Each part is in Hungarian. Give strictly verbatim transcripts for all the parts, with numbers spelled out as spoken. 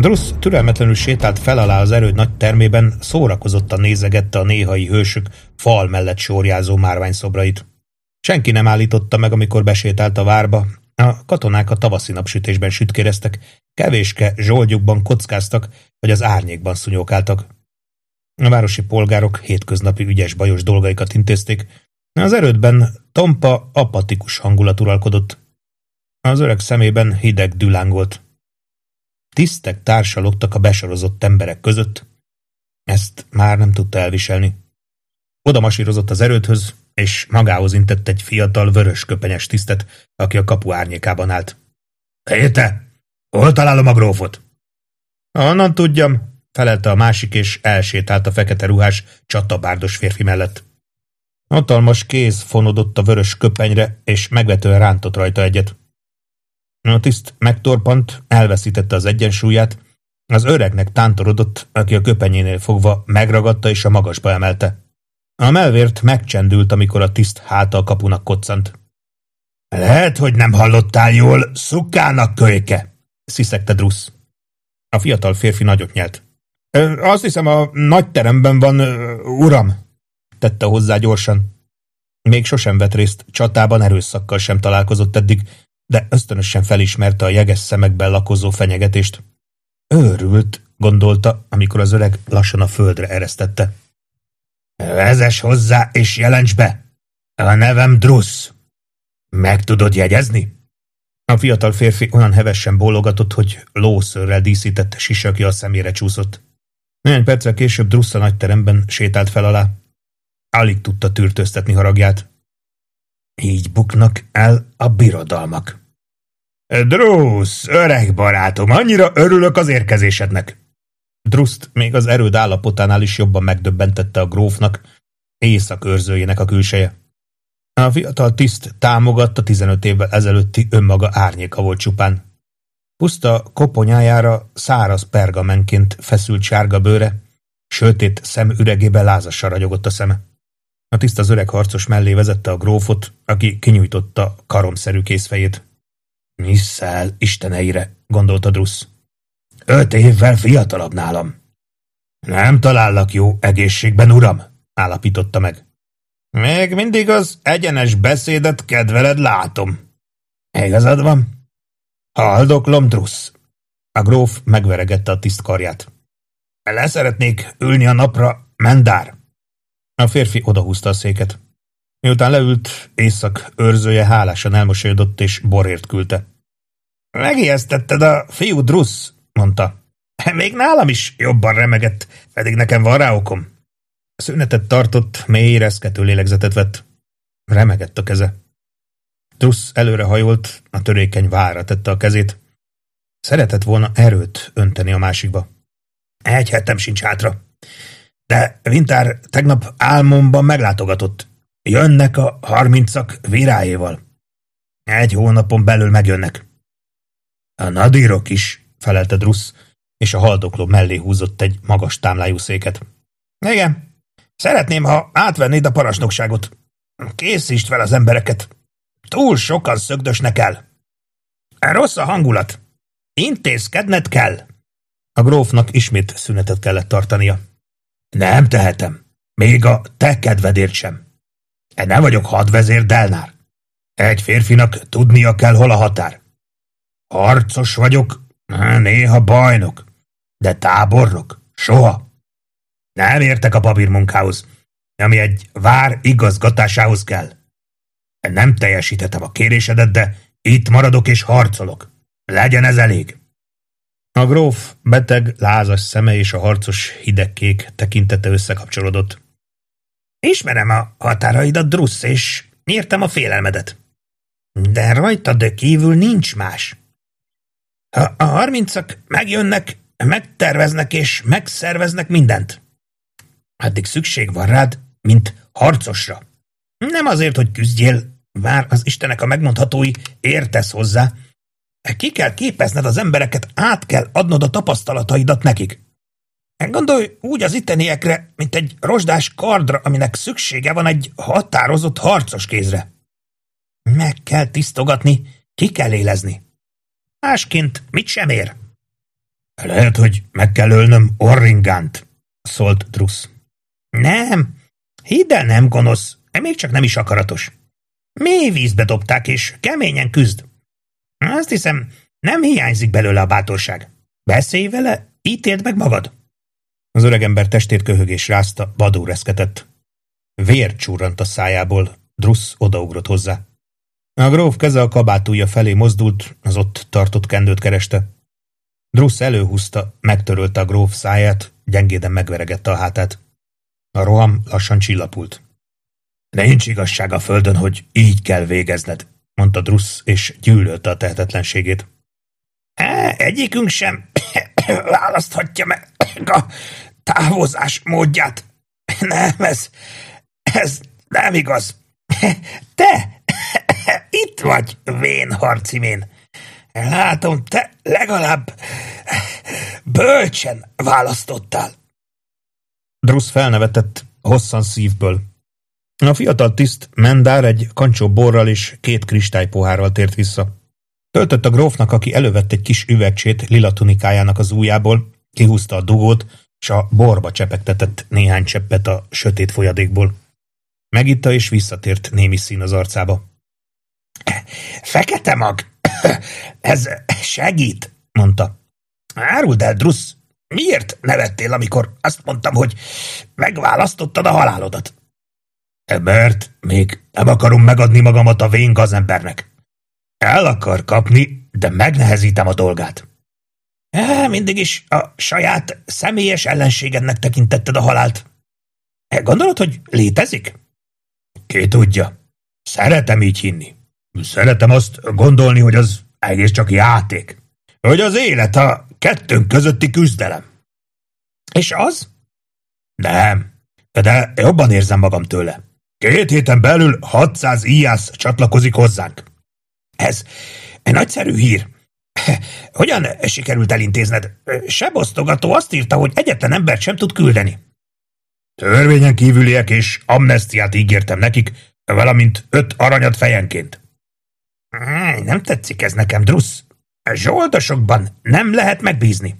Drusz türelmetlenül sétált fel alá az erőd nagy termében, szórakozottan nézegette a néhai hősök fal mellett sorjázó márványszobrait. Senki nem állította meg, amikor besétált a várba. A katonák a tavaszi napsütésben sütkéreztek, kevéske zsoldjukban kockáztak, vagy az árnyékban szunyókáltak. A városi polgárok hétköznapi ügyes bajos dolgaikat intézték. Az erődben tompa, apatikus hangulat uralkodott. Az öreg szemében hideg dülángolt. Tisztek társalogtak a besorozott emberek között. Ezt már nem tudta elviselni. Oda masírozott az erődhöz, és magához intett egy fiatal, vörös köpenyes tisztet, aki a kapu árnyékában állt. – Hé te! Hol találom a grófot? – Honnan tudjam, felelte a másik, és elsétált a fekete ruhás, csatabárdos férfi mellett. Hatalmas kéz fonódott a vörös köpenyre, és megvetően rántott rajta egyet. A tiszt megtorpant, elveszítette az egyensúlyát, az öregnek tántorodott, aki a köpenyénél fogva megragadta és a magasba emelte. A mellvért megcsendült, amikor a tiszt háta a kapunak koccant. – Lehet, hogy nem hallottál jól, szukának kölyke! – sziszegte Drusz. A fiatal férfi nagyot nyelt. – Azt hiszem, a nagy teremben van, uram! – tette hozzá gyorsan. Még sosem vett részt csatában, erőszakkal sem találkozott eddig, de ösztönösen felismerte a jeges szemekben lakozó fenyegetést. Őrült, gondolta, amikor az öreg lassan a földre eresztette. Vezess hozzá és jelents be! A nevem Drusz. Meg tudod jegyezni? A fiatal férfi olyan hevesen bólogatott, hogy lószőrrel díszített sisakja a szemére csúszott. Néhány perccel később Drusz a nagy teremben sétált fel alá. Alig tudta tűrtőztetni haragját. Így buknak el a birodalmak. Drusz, öreg barátom, annyira örülök az érkezésednek. Druszt még az erőd állapotánál is jobban megdöbbentette a grófnak, éjszakőrzőjének a külseje. A fiatal tiszt támogatta tizenöt évvel ezelőtti önmaga árnyéka volt csupán. Puszta koponyájára száraz pergamenként feszült sárga bőre, sötét szemüregében lázasra ragyogott a szeme. A tiszt az öreg harcos mellé vezette a grófot, aki kinyújtotta karomszerű kézfejét. Misszel isteneire, gondolta Drusz. Öt évvel fiatalabb nálam. Nem talállak jó egészségben, uram, állapította meg. Még mindig az egyenes beszédet kedveled, látom. Igazad van. Haldoklom, Drusz. A gróf megveregette a tiszt karját. Leszeretnék ülni a napra, Mendár. A férfi odahúzta a széket. Miután leült, éjszak őrzője hálásan elmosolyodott és borért küldte. Megijesztetted a fiú, Drusz, mondta. Még nálam is jobban remegett, pedig nekem van rá okom. Szünetet tartott, mély reszkető lélegzetet vett. Remegett a keze. Drusz előrehajolt, a törékeny vállra tette a kezét. Szeretett volna erőt önteni a másikba. Egy hetem sincs hátra. De Vintár tegnap álmomban meglátogatott. Jönnek a harmincak virájéval. Egy hónapon belül megjönnek. A nadírok is, felelte Drusz, és a haldokló mellé húzott egy magas támlájú széket. Igen, szeretném, ha átvennéd a parancsnokságot. Készítsd fel az embereket. Túl sokan szögdösnek el. Rossz a hangulat. Intézkedned kell. A grófnak ismét szünetet kellett tartania. Nem tehetem. Még a te kedvedért sem. Nem vagyok hadvezér, Delnár. Egy férfinak tudnia kell, hol a határ. Harcos vagyok, néha bajnok, de tábornok soha. Nem értek a papírmunkához, ami egy vár igazgatásához kell. Nem teljesítettem a kérésedet, de itt maradok és harcolok. Legyen ez elég. A gróf beteg, lázas szeme és a harcos hidegkék tekintete összekapcsolódott. Ismerem a határaidat, Drusz, és értem a félelmedet. De rajtad kívül nincs más. Ha a harmincak megjönnek, megterveznek és megszerveznek mindent. Addig szükség van rád, mint harcosra. Nem azért, hogy küzdjél, bár az Istenek a megmondhatói értesz hozzá. Ki kell képezned az embereket, át kell adnod a tapasztalataidat nekik. Gondolj úgy az itteniekre, mint egy rozsdás kardra, aminek szüksége van egy határozott harcos kézre. Meg kell tisztogatni, ki kell élezni. Másként mit sem ér. Lehet, hogy meg kell ölnöm Orringánt, szólt Druss. Nem, hidd el, nem gonosz, még csak nem is akaratos. Mély vízbe dobták, és keményen küzd. Azt hiszem, nem hiányzik belőle a bátorság. Beszélj vele, ítéld meg magad. Az öregember testét köhögés rázta, vadul reszketett. Vér csurrant a szájából, Druss odaugrott hozzá. A gróf keze a kabátúja felé mozdult, az ott tartott kendőt kereste. Druss előhúzta, megtörölte a gróf száját, gyengéden megveregette a hátát. A roham lassan csillapult. Nincs igazság a földön, hogy így kell végezned, mondta Druss, és gyűlölte a tehetetlenségét. E, egyikünk sem választhatja meg a távozás módját. Nem, ez, ez nem igaz. Te itt vagy, vén harcimén. Látom, te legalább bölcsen választottál. Druss felnevetett, hosszan szívből. A fiatal tiszt Mendár egy kancsó borral és két kristálypohárral tért vissza. Töltött a grófnak, aki elővett egy kis üvegcsét lila tunikájának az ujjából, kihúzta a dugót, s a borba csepegtetett néhány cseppet a sötét folyadékból. Megitta, és visszatért némi szín az arcába. Fekete mag, ez segít, mondta. Áruld el, Druss, miért nevettél, amikor azt mondtam, hogy megválasztottad a halálodat? Mert még nem akarom megadni magamat a vén gazembernek. El akar kapni, de megnehezítem a dolgát. E, mindig is a saját személyes ellenségednek tekintetted a halált. E, gondolod, hogy létezik? Ki tudja. Szeretem így hinni. Szeretem azt gondolni, hogy az egész csak játék. Hogy az élet a kettőnk közötti küzdelem. És az? Nem, de jobban érzem magam tőle. Két héten belül hatszáz íjász csatlakozik hozzánk. Ez egy nagyszerű hír. Hogyan sikerült elintézned? Sebosztogató azt írta, hogy egyetlen embert sem tud küldeni. Törvényen kívüliek és amnesztiát ígértem nekik, valamint öt aranyat fejenként. Nem tetszik ez nekem, Druss. Zsoldosokban nem lehet megbízni.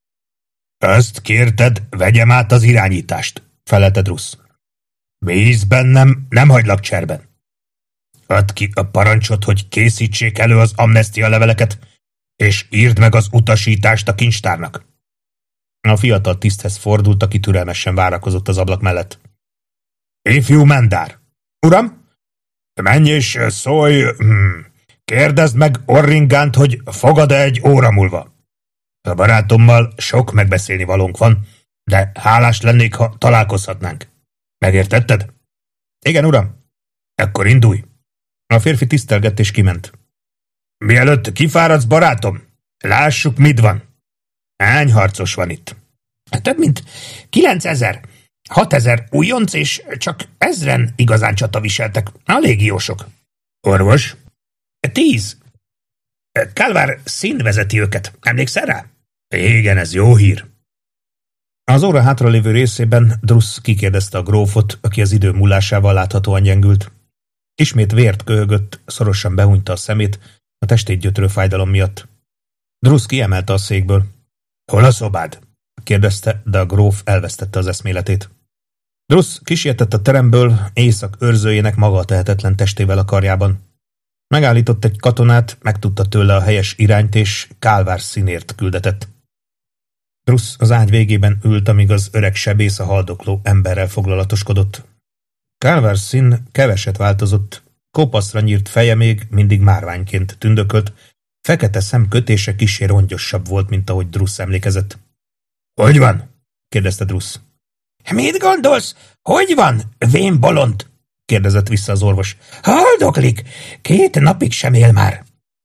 Azt kérted, vegyem át az irányítást, felelte Druss. Bízz bennem, nem hagylak cserben. Add ki a parancsot, hogy készítsék elő az amnestia leveleket, és írd meg az utasítást a kincstárnak. A fiatal tiszthez fordult, aki türelmesen várakozott az ablak mellett. Ifjú Mendár. Uram? Menj és szólj, hmm, kérdezd meg Orringánt, hogy fogad-e egy óra múlva. A barátommal sok megbeszélni valónk van, de hálás lennék, ha találkozhatnánk. Megértetted? Igen, uram. Akkor indulj. A férfi tisztelgett és kiment. Mielőtt kifáradsz, barátom, lássuk, mit van. Hány harcos van itt? Több mint kilencezer. Hatezer újonc, és csak ezren igazán csataviseltek. A légiósok. Orvos? Tíz. Kálvár Szín vezeti őket. Emlékszel rá? Igen, ez jó hír. Az óra hátralévő részében Druss kikérdezte a grófot, aki az idő múlásával láthatóan gyengült. Ismét vért köhögött, szorosan behúnyta a szemét, a testét gyötrő fájdalom miatt. Druss kiemelte a székből. Hol a szobád? kérdezte, de a gróf elvesztette az eszméletét. Druss kisietett a teremből, éjszak őrzőjének maga tehetetlen testével a karjában. Megállított egy katonát, megtudta tőle a helyes irányt, és Kálvár Színért küldetett. Druss az ágy végében ült, amíg az öreg sebész a haldokló emberrel foglalatoskodott. Kálvár Szín keveset változott, kopaszra nyírt feje még mindig márványként tündökölt, fekete szem kötése kissé rongyosabb volt, mint ahogy Druss emlékezett. Hogy van? kérdezte Druss. Mit gondolsz? Hogy van, vén bolond? kérdezett vissza az orvos. Haldoklik! Két napig sem él már.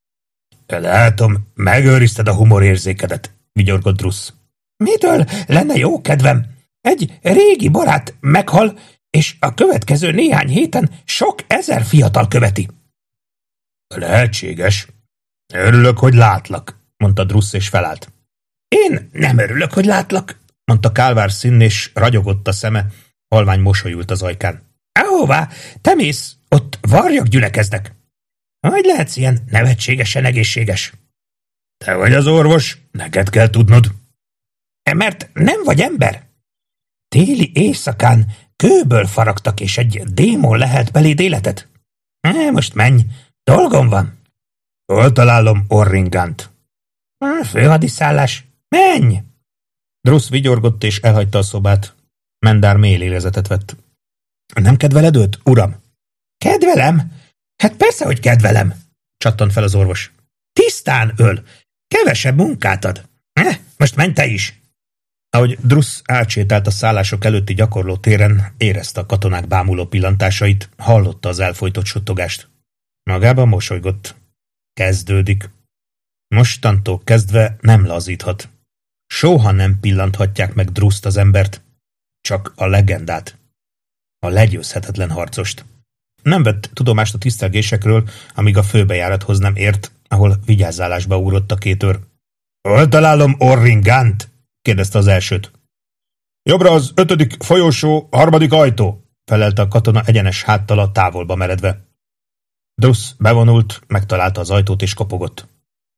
Látom, megőrizted a humorérzékedet, vigyorgott Druss. Mitől lenne jó kedvem? Egy régi barát meghal, és a következő néhány héten sok ezer fiatal követi. Lehetséges. Örülök, hogy látlak, mondta Druss, és felállt. Én nem örülök, hogy látlak, mondta Kálvár Szín, és ragyogott a szeme, halvány mosolyult az ajkán. Ahová, te mész, ott varjak gyülekeznek. Hogy lehetsz ilyen nevetségesen egészséges? Te vagy az orvos, neked kell tudnod. Mert nem vagy ember. Téli éjszakán kőből faragtak, és egy démon lehelt beléd életet. E, most menj, dolgom van. Hol találom Orringant? Főhadiszállás. Menj! Druss vigyorgott és elhagyta a szobát. Mendár mély lélezetet vett. Nem kedveled őt, uram? Kedvelem? Hát persze, hogy kedvelem, csattant fel az orvos. Tisztán öl, kevesebb munkát ad. Eh, most menj te is! Ahogy Druss átsétált a szállások előtti gyakorló téren, érezte a katonák bámuló pillantásait, hallotta az elfojtott suttogást. Magában mosolygott. Kezdődik. Mostantól kezdve nem lazíthat. Soha nem pillanthatják meg Drusst az embert, csak a legendát, a legyőzhetetlen harcost. Nem vett tudomást a tisztelgésekről, amíg a főbejárathoz nem ért, ahol vigyázzálásba ugrott a két őr. Hol találom Orringant? kérdezte az elsőt. Jobbra az ötödik folyósó, harmadik ajtó, felelte a katona egyenes háttal a távolba meredve. Druss bevonult, megtalálta az ajtót és kopogott.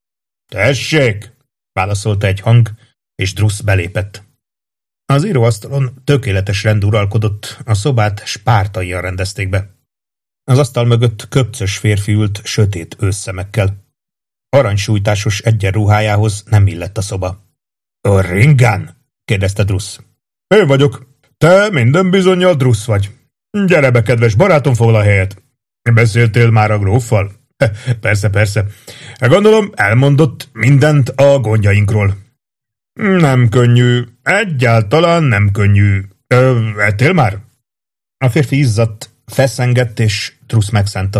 Tessék! válaszolta egy hang, és Druss belépett. Az íróasztalon tökéletes rend uralkodott, a szobát spártaian rendezték be. Az asztal mögött köpcös férfi ült sötét ősszemekkel. Aranysújtásos egyenruhájához nem illett a szoba. Orringan? kérdezte Druss. Én vagyok. Te minden bizonnyal Druss vagy. Gyere be, kedves barátom, foglal helyet. Beszéltél már a gróffal? Persze, persze. Gondolom, elmondott mindent a gondjainkról. Nem könnyű, egyáltalán nem könnyű. Ö, ettél már? A férfi izzadt, feszengett, és Druss megszánta.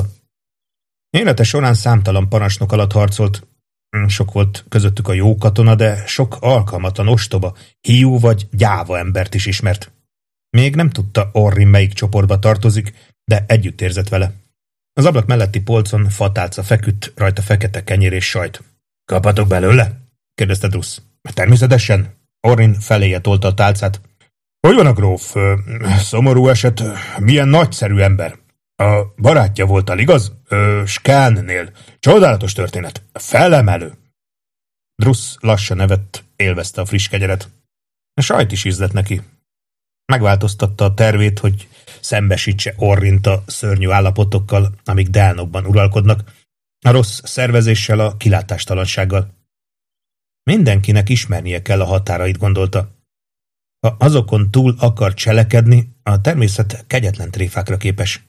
Élete során számtalan parancsnok alatt harcolt. Sok volt közöttük a jó katona, de sok alkalmatlan ostoba, hiú vagy gyáva embert is ismert. Még nem tudta Orrin melyik csoportba tartozik, de együtt érzett vele. Az ablak melletti polcon fatálca feküdt, rajta fekete kenyér és sajt. Kapatok belőle? kérdezte Druss. Természetesen. Orrin feléje tolta a tálcát. Hogy van a gróf? Szomorú eset, milyen nagyszerű ember. A barátja voltál, igaz? Skánnél. Csodálatos történet. Felemelő. Druss lassan evett, élvezte a friss kegyeret. A sajt is ízlett neki. Megváltoztatta a tervét, hogy szembesítse Orrint a szörnyű állapotokkal, amik Delnokban uralkodnak, a rossz szervezéssel, a kilátástalansággal. Mindenkinek ismernie kell a határait, gondolta. Ha azokon túl akar cselekedni, a természet kegyetlen tréfákra képes.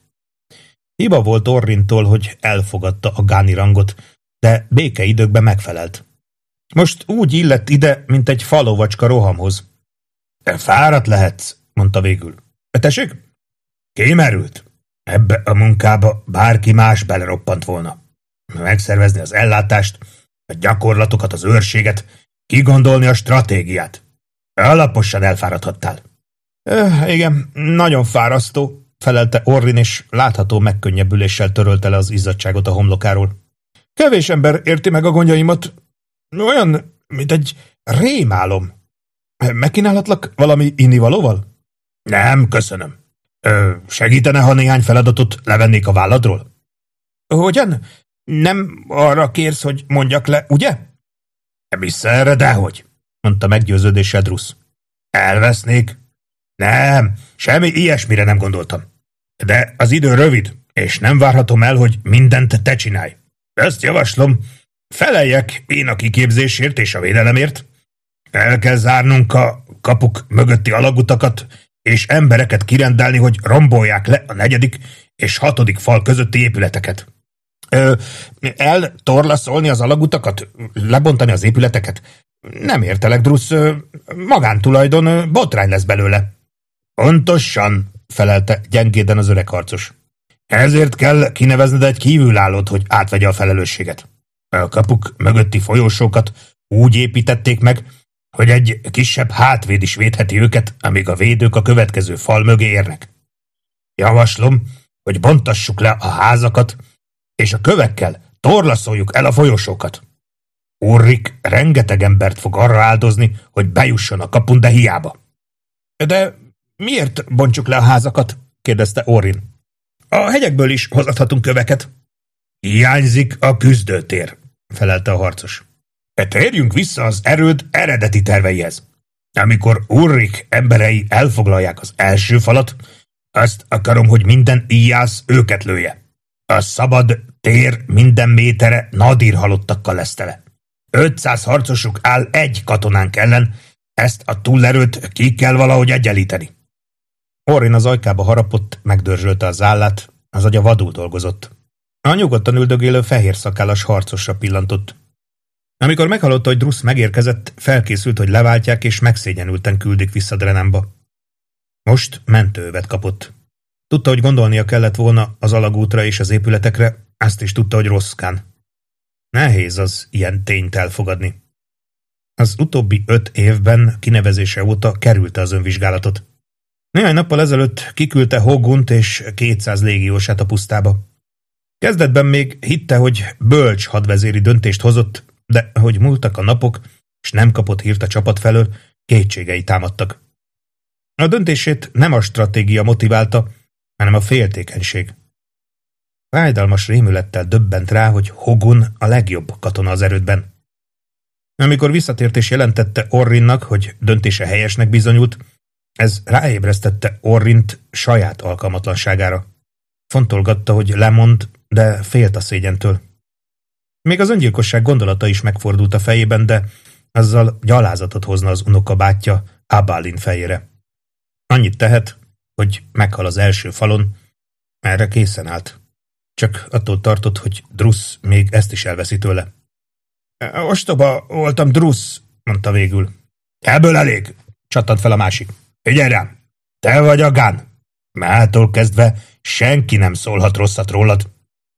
Hiba volt Orrintól, hogy elfogadta a gáni rangot, de békeidőkben megfelelt. Most úgy illett ide, mint egy falovacska rohamhoz. Fáradt lehetsz, mondta végül. Tessék? Kimerült. Ebbe a munkába bárki más beleroppant volna. Megszervezni az ellátást, a gyakorlatokat, az őrséget, kigondolni a stratégiát. Alaposan elfáradhattál. Ö, igen, nagyon fárasztó, felelte Orrin, és látható megkönnyebbüléssel törölte le az izzadságot a homlokáról. Kevés ember érti meg a gondjaimat. Olyan, mint egy rémálom. Megkínálhatlak valami innivalóval? Nem, köszönöm. Ö, segítene, ha néhány feladatot levennék a válladról? Hogyan? Nem arra kérsz, hogy mondjak le, ugye? Vissza erre, dehogy, mondta meggyőződéssel Druss. Elvesznék? Nem, semmi ilyesmire nem gondoltam. De az idő rövid, és nem várhatom el, hogy mindent te csinálj. Ezt javaslom, feleljek én a kiképzésért és a védelemért. El kell zárnunk a kapuk mögötti alagutakat, és embereket kirendelni, hogy rombolják le a negyedik és hatodik fal közötti épületeket. Ö, eltorlaszolni az alagutakat? Lebontani az épületeket? Nem értelek, Druss, magántulajdon, botrány lesz belőle. Pontosan, felelte gyengéden az öreg harcos. Ezért kell kinevezned egy kívülállót, hogy átvegye a felelősséget. A kapuk mögötti folyósókat úgy építették meg, hogy egy kisebb hátvéd is védheti őket, amíg a védők a következő fal mögé érnek. Javaslom, hogy bontassuk le a házakat, és a kövekkel torlaszoljuk el a folyosókat. Ulrik rengeteg embert fog arra áldozni, hogy bejusson a kapun, de hiába. De miért bontsuk le a házakat? kérdezte Orrin. A hegyekből is hozathatunk köveket. Hiányzik a küzdőtér, felelte a harcos. Térjünk vissza az erőd eredeti terveihez. Amikor Ulrich emberei elfoglalják az első falat, azt akarom, hogy minden íjász őket lője. A szabad tér minden métere Nadir halottakkal lesz tele. ötszáz harcosuk áll egy katonánk ellen, ezt a túlerőt ki kell valahogy egyenlíteni. Orrin az ajkába harapott, megdörzsölte az állát, az agya vadul dolgozott. A nyugodtan üldögélő fehér szakállas harcosra pillantott. Amikor meghallotta, hogy Druss megérkezett, felkészült, hogy leváltják, és megszégyenülten küldik vissza Drenanba. Most mentőövet kapott. Tudta, hogy gondolnia kellett volna az alagútra és az épületekre, azt is tudta, hogy rosszkán. Nehéz az ilyen tényt elfogadni. Az utóbbi öt évben kinevezése óta kerülte az önvizsgálatot. Néhány nappal ezelőtt kiküldte Hogunt és kétszáz légiósát a pusztába. Kezdetben még hitte, hogy bölcs hadvezéri döntést hozott, de ahogy múltak a napok, és nem kapott hírt a csapat felől, kétségei támadtak. A döntését nem a stratégia motiválta, hanem a féltékenység. Fájdalmas rémülettel döbbent rá, hogy Hogun a legjobb katona az erődben. Amikor visszatért és jelentette Orrinnak, hogy döntése helyesnek bizonyult, ez ráébresztette Orrint saját alkalmatlanságára. Fontolgatta, hogy lemond, de félt a szégyentől. Még az öngyilkosság gondolata is megfordult a fejében, de azzal gyalázatot hozna az unokabátyja Abalin fejére. Annyit tehet, hogy meghal az első falon, erre készen állt. Csak attól tartott, hogy Druss még ezt is elveszi tőle. Ostoba voltam, Druss, mondta végül. Ebből elég, csattant fel a másik. Figyelj rám, te vagy a Gán. Mától kezdve senki nem szólhat rosszat rólad.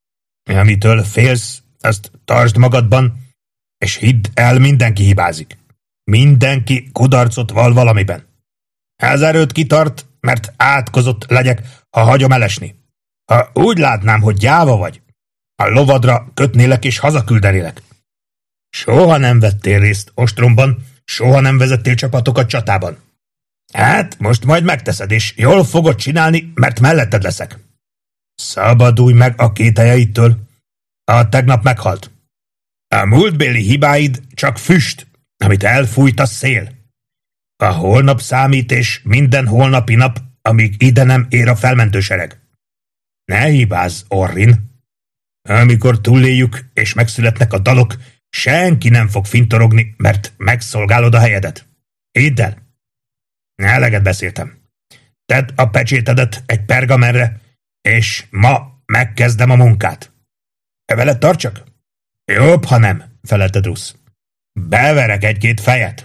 Amitől félsz, azt tartsd magadban, és hidd el, mindenki hibázik. Mindenki kudarcot val valamiben. Ez erőt kitart, mert átkozott legyek, ha hagyom elesni. Ha úgy látnám, hogy gyáva vagy, a lovadra kötnélek és hazaküldenélek. Soha nem vettél részt ostromban, soha nem vezettél csapatokat csatában. Hát, most majd megteszed, és jól fogod csinálni, mert melletted leszek. Szabadulj meg a kételjeitől. A tegnap meghalt. A múltbéli hibáid csak füst, amit elfújt a szél. A holnap számít, és minden holnapi nap, amíg ide nem ér a felmentősereg. Ne hibázz, Orrin. Amikor túléljük, és megszületnek a dalok, senki nem fog fintorogni, mert megszolgálod a helyedet. Hidd el! Eleget beszéltem. Tedd a pecsétedet egy pergamenre, és ma megkezdem a munkát. Veled tartsak? Jobb, ha nem, felelte Druss. Beverek egy-két fejet.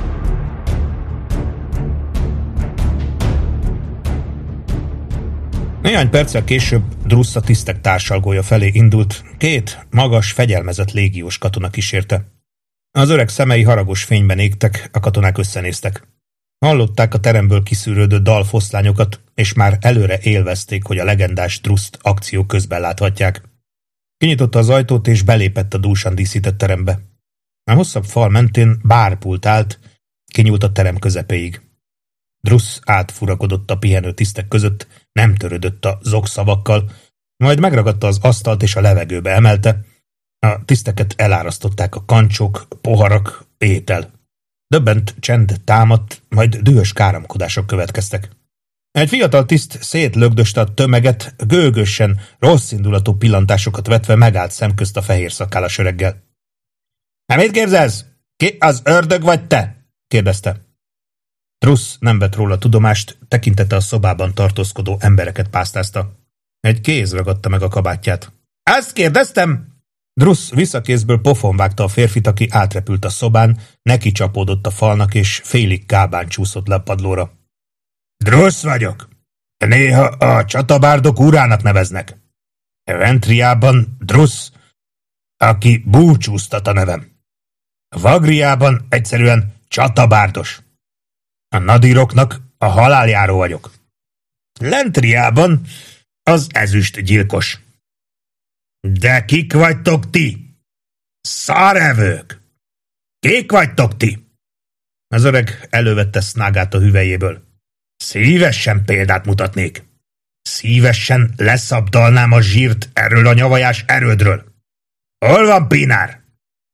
Néhány perccel később Druss a tisztek társalgója felé indult, két magas, fegyelmezett légiós katona kísérte. Az öreg szemei haragos fényben égtek, a katonák összenéztek. Hallották a teremből kiszűrődő dalfoszlányokat, és már előre élvezték, hogy a legendás Druszt akció közben láthatják. Kinyitotta az ajtót, és belépett a dúsan díszített terembe. A hosszabb fal mentén bárpult állt, kinyúlt a terem közepéig. Druss átfurakodott a pihenő tisztek között, nem törődött a zogszavakkal, majd megragadta az asztalt és a levegőbe emelte. A tiszteket elárasztották a kancsok, poharak, étel. Döbbent csend támadt, majd dühös káromkodások következtek. Egy fiatal tiszt szétlögdöste a tömeget, gőgösen, rosszindulatú pillantásokat vetve megállt szemközt a fehér szakállas öreggel. – Hát mit képzelsz? Ki az ördög vagy te? – kérdezte. Druss nem vett róla tudomást, tekintete a szobában tartózkodó embereket pásztázta. Egy kéz ragadta meg a kabátját. – Ezt kérdeztem! Druss visszakézből pofon vágta a férfit, aki átrepült a szobán, neki csapódott a falnak, és félig kábán csúszott le a padlóra. Druss vagyok. Néha a csatabárdok urának neveznek. Ventriában Druss, aki búcsúztat a nevem. Vagriában egyszerűen csatabárdos. A nadiroknak a haláljáró vagyok. Lentriában az ezüst gyilkos. De kik vagytok ti? Szarevők! Kik vagytok ti? Az öreg elővette Snagát a hüvelyéből. Szívesen példát mutatnék. Szívesen leszabdalnám a zsírt erről a nyavajás erődről. Hol van Pinár?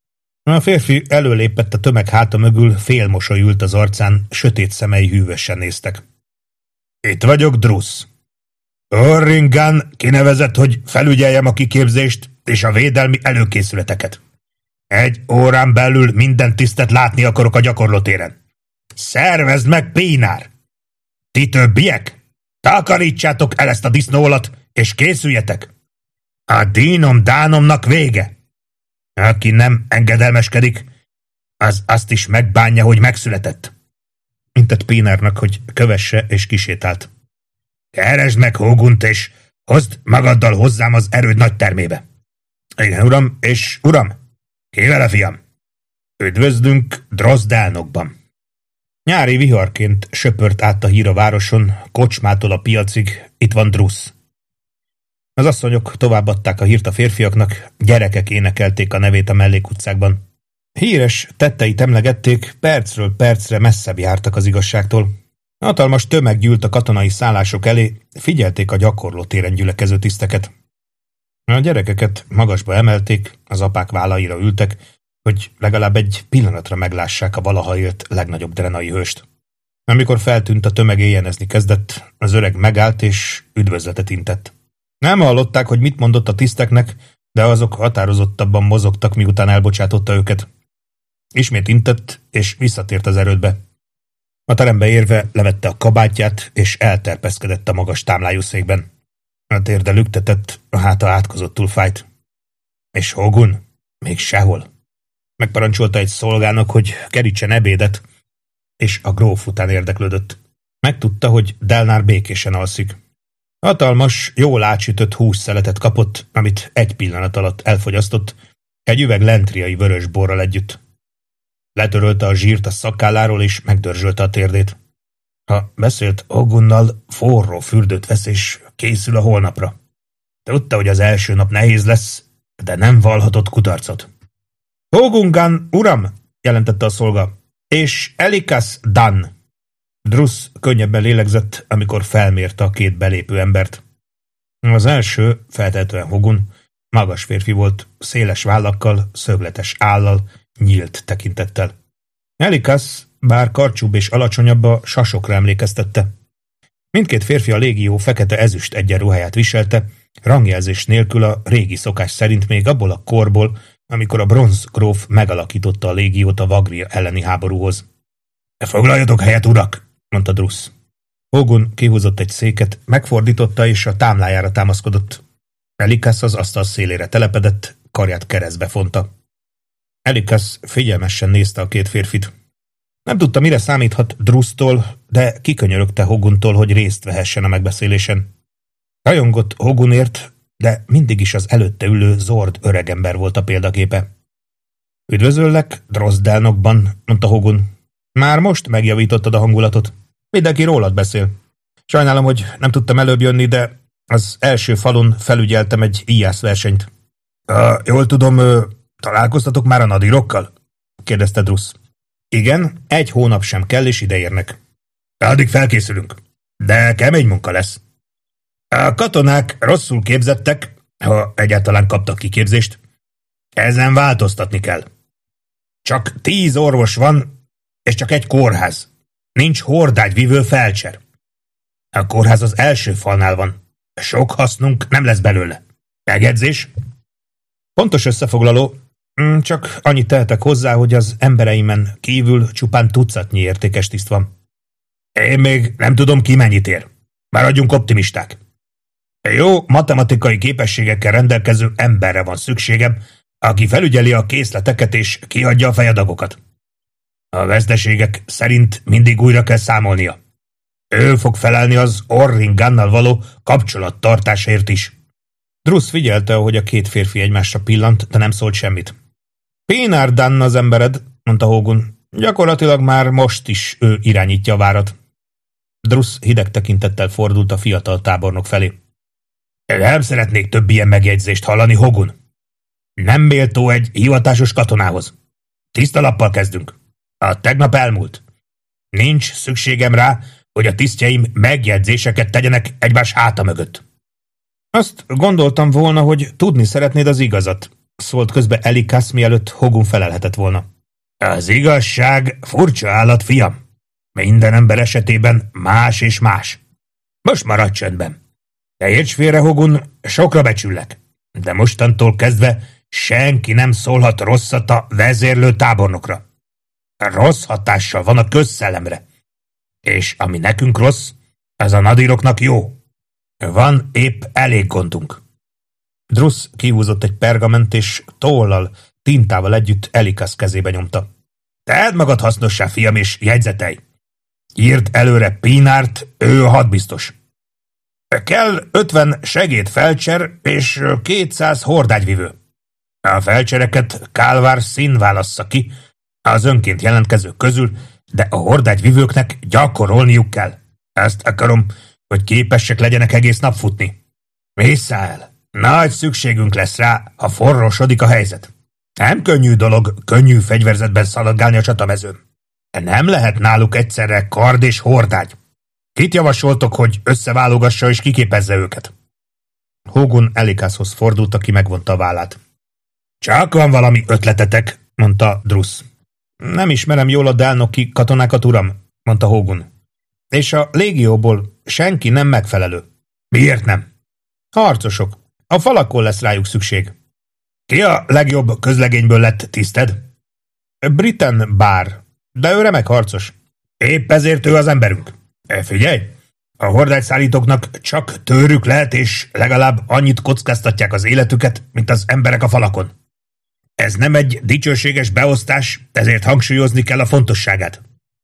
A férfi előlépett a tömeg háta mögül, félmosoly ült az arcán, sötét szemei hűvösen néztek. Itt vagyok, Drusz. Orringan kinevezett, hogy felügyeljem a kiképzést és a védelmi előkészületeket. Egy órán belül minden tisztet látni akarok a gyakorlótéren. Szervezd meg, Pínár! Ti többiek? Takarítsátok el ezt a disznólat, és készüljetek! A dínom dánomnak vége! Aki nem engedelmeskedik, az azt is megbánja, hogy megszületett. Intett Pínárnak, hogy kövesse, és kisétált. Keresd meg Hógunt, és hozd magaddal hozzám az erőd nagy termébe. Igen, uram, és uram, ki vele, fiam? Üdvözlünk Drozdálnokban. Nyári viharként söpört át a hír a városon, kocsmától a piacig, itt van Drusz. Az asszonyok továbbadták a hírt a férfiaknak, gyerekek énekelték a nevét a mellékutcákban. Híres tetteit emlegették, percről percre messzebb jártak az igazságtól. Hatalmas tömeg gyűlt a katonai szállások elé, figyelték a gyakorlótéren gyülekező tiszteket. A gyerekeket magasba emelték, az apák vállaira ültek, hogy legalább egy pillanatra meglássák a valaha élt legnagyobb drenai hőst. Amikor feltűnt a tömeg éjjenezni kezdett, az öreg megállt és üdvözletet intett. Nem hallották, hogy mit mondott a tiszteknek, de azok határozottabban mozogtak, miután elbocsátotta őket. Ismét intett, és visszatért az erődbe. A terembe érve levette a kabátját, és elterpeszkedett a magas támlájú székben. A térde lüktetett, a háta átkozottul fájt. És Hógun? Még sehol. Megparancsolta egy szolgának, hogy kerítsen ebédet, és a gróf után érdeklődött. Megtudta, hogy Delnár békésen alszik. Hatalmas, jól átsütött hússzeletet kapott, amit egy pillanat alatt elfogyasztott, egy üveg lentriai vörös borral együtt. Letörölte a zsírt a szakálláról, és megdörzsölte a térdét. Ha beszélt Hógunnal, forró fürdőt vesz, és készül a holnapra. Tudta, hogy az első nap nehéz lesz, de nem vallhatott kudarcot. Hógungan, uram, jelentette a szolga, és Elikas Dan. Drusz könnyebben lélegzett, amikor felmérte a két belépő embert. Az első, feltehetően Hógun, magas férfi volt, széles vállakkal, szögletes állal, nyílt tekintettel. Elikas, bár karcsúbb és alacsonyabb, a sasokra emlékeztette. Mindkét férfi a légió fekete ezüst egyenruháját viselte, rangjelzés nélkül a régi szokás szerint még abból a korból, amikor a bronz gróf megalakította a légiót a Vagria elleni háborúhoz. Foglaljatok helyet, urak! Mondta Drusz. Hógun kihúzott egy széket, megfordította és a támlájára támaszkodott. Elikas az asztal szélére telepedett, karját keresztbe fonta. Elikas figyelmesen nézte a két férfit. Nem tudta, mire számíthat Drusztól, de kikönyörögte Hóguntól, hogy részt vehessen a megbeszélésen. Rajongott Hógunért, de mindig is az előtte ülő zord öregember volt a példaképe. Üdvözöllek Drozdálnokban, mondta Hógun. Már most megjavítottad a hangulatot. Mindenki rólad beszél. Sajnálom, hogy nem tudtam előbb jönni, de az első falon felügyeltem egy íjász versenyt. Uh, jól tudom, uh, találkoztatok már a nadirokkal? Kérdezte Drusz. Igen, egy hónap sem kell, és ideérnek. Addig felkészülünk. De kemény munka lesz. A katonák rosszul képzettek, ha egyáltalán kaptak kiképzést. Ezen változtatni kell. Csak tíz orvos van, és csak egy kórház. Nincs hordágyvívő felcser. A kórház az első falnál van. Sok hasznunk nem lesz belőle. Megjegyzés? Pontos összefoglaló. Csak annyit tehetek hozzá, hogy az embereimen kívül csupán tucatnyi értékes tiszt van. Én még nem tudom, ki mennyit ér. Maradjunk optimisták. Jó matematikai képességekkel rendelkező emberre van szükségem, aki felügyeli a készleteket és kiadja a fejadagokat. A veszteségek szerint mindig újra kell számolnia. Ő fog felelni az Orringannal való kapcsolattartásért is. Drusz figyelte, hogy a két férfi egymásra pillant, de nem szólt semmit. Pínár Dan az embered, mondta Hógun. Gyakorlatilag már most is ő irányítja a várat. Drusz hideg tekintettel fordult a fiatal tábornok felé. Nem szeretnék több ilyen megjegyzést hallani, Hógun. Nem méltó egy hivatásos katonához. Tiszta lappal kezdünk. A tegnap elmúlt. Nincs szükségem rá, hogy a tisztjeim megjegyzéseket tegyenek egymás háta mögött. Azt gondoltam volna, hogy tudni szeretnéd az igazat, szólt közbe Elikas, mielőtt Hogun felelhetett volna. Az igazság furcsa állat, fiam. Minden ember esetében más és más. Most maradj csöndben. Te érts félre, Hogun, sokra becsüllek, de mostantól kezdve senki nem szólhat rosszat a vezérlő tábornokra. Rossz hatással van a közszellemre, és ami nekünk rossz, az a nadíroknak jó. Van épp elég gondunk. Druss kihúzott egy pergament, és tollal, tintával együtt Elikas kezébe nyomta. Tedd magad hasznossá, fiam, és jegyzetelj. Írd előre Pinárt, ő a hadbiztos. Kell ötven segédfelcser és kétszáz hordágyvivő. A felcsereket Kálvár szín válassza ki az önként jelentkezők közül, de a hordágyvivőknek gyakorolniuk kell. Ezt akarom, hogy képesek legyenek egész nap futni. Vissza el! Nagy szükségünk lesz rá, ha forrósodik a helyzet. Nem könnyű dolog könnyű fegyverzetben szaladgálni a csatamezőn. Nem lehet náluk egyszerre kard és hordágy. Kit javasoltok, hogy összeválogassa és kiképezze őket? Hogun Elikashoz fordult, aki megvonta a vállát. Csak van valami ötletetek, mondta Druss. Nem ismerem jól a delnoki katonákat, uram, mondta Hogun. És a légióból senki nem megfelelő. Miért nem? Harcosok. A falakon lesz rájuk szükség. Ki a legjobb közlegényből lett tiszted? Britten Bár, de ő remek harcos. Épp ezért ő az emberünk. Figyelj, a hordágyszállítóknak csak tőrük lehet, és legalább annyit kockáztatják az életüket, mint az emberek a falakon. Ez nem egy dicsőséges beosztás, ezért hangsúlyozni kell a fontosságát.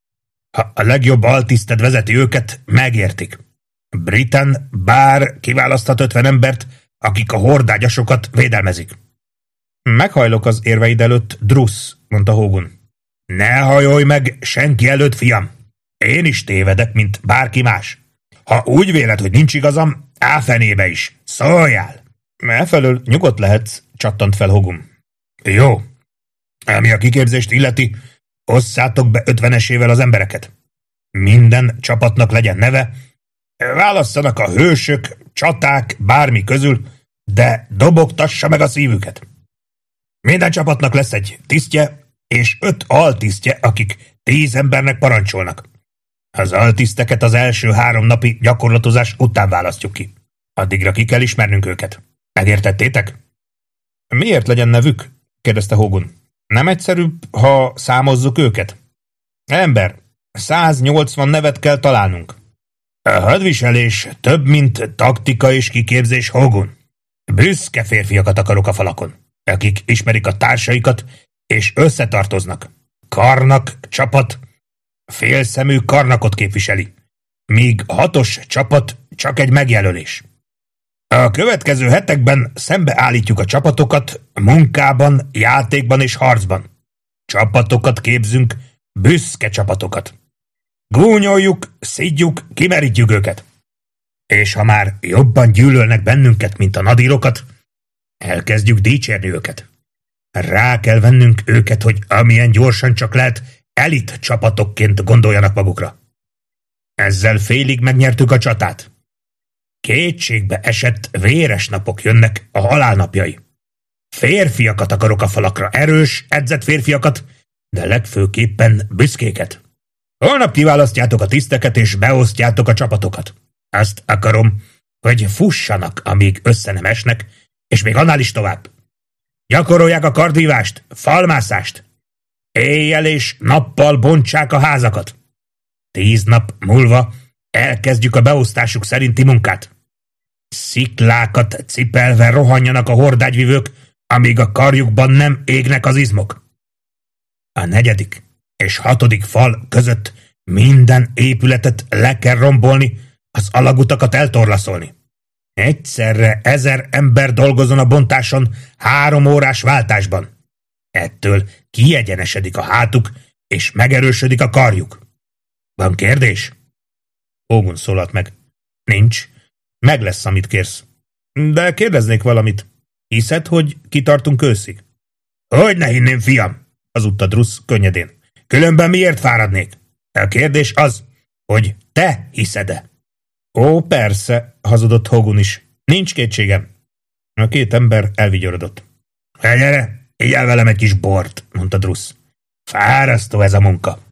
Ha a legjobb altiszted vezeti őket, megértik. Britten Bár kiválaszthat ötven embert, akik a hordágyasokat védelmezik. Meghajlok az érveid előtt, Druss, mondta Hogun. Ne hajolj meg senki előtt, fiam. Én is tévedek, mint bárki más. Ha úgy véled, hogy nincs igazam, áfenébe is. Szóljál! Elfelől nyugodt lehetsz, csattant fel Hogun. Jó. Ami a kiképzést illeti, osszátok be ötvenesével az embereket. Minden csapatnak legyen neve, válasszanak a hősök, csaták, bármi közül, de dobogtassa meg a szívüket. Minden csapatnak lesz egy tisztje, és öt altisztje, akik tíz embernek parancsolnak. Az altiszteket az első három napi gyakorlatozás után választjuk ki. Addigra ki kell ismernünk őket. Megértettétek? Miért legyen nevük? Kérdezte Hogun. Nem egyszerűbb, ha számozzuk őket? Ember, száznyolcvan nevet kell találnunk. A hadviselés több, mint taktika és kiképzés, Hogun. Büszke férfiakat akarok a falakon, akik ismerik a társaikat, és összetartoznak. Karnak csapat félszemű Karnakot képviseli, míg hatos csapat csak egy megjelölés. A következő hetekben szembeállítjuk a csapatokat munkában, játékban és harcban. Csapatokat képzünk, büszke csapatokat. Gúnyoljuk, szidjuk, kimerítjük őket. És ha már jobban gyűlölnek bennünket, mint a nadírokat, elkezdjük dicsérni őket. Rá kell vennünk őket, hogy amilyen gyorsan csak lehet, elit csapatokként gondoljanak magukra. Ezzel félig megnyertük a csatát. Kétségbe esett véres napok jönnek, a halálnapjai. Férfiakat akarok a falakra, erős, edzett férfiakat, de legfőképpen büszkéket. Holnap kiválasztjátok a tiszteket és beosztjátok a csapatokat. Azt akarom, hogy fussanak, amíg össze nem esnek, és még annál is tovább. Gyakorolják a kardvívást, falmászást. Éjjel és nappal bontsák a házakat. Tíz nap múlva elkezdjük a beosztásuk szerinti munkát. Sziklákat cipelve rohanjanak a hordágyvivők, amíg a karjukban nem égnek az izmok. A negyedik és hatodik fal között minden épületet le kell rombolni, az alagutakat eltorlaszolni. Egyszerre ezer ember dolgozzon a bontáson három órás váltásban. Ettől kiegyenesedik a hátuk, és megerősödik a karjuk. Van kérdés? Hogun szólalt meg. Nincs. Meg lesz, amit kérsz. De kérdeznék valamit. Hiszed, hogy kitartunk őszig? Hogy ne hinném, fiam? Hazudta Druss könnyedén. Különben miért fáradnék? A kérdés az, hogy te hiszed-e? Ó, persze, hazudott Hogun is. Nincs kétségem. A két ember elvigyorodott. Hát gyere, igyál velem egy kis bort, mondta Drusz. Fárasztó ez a munka.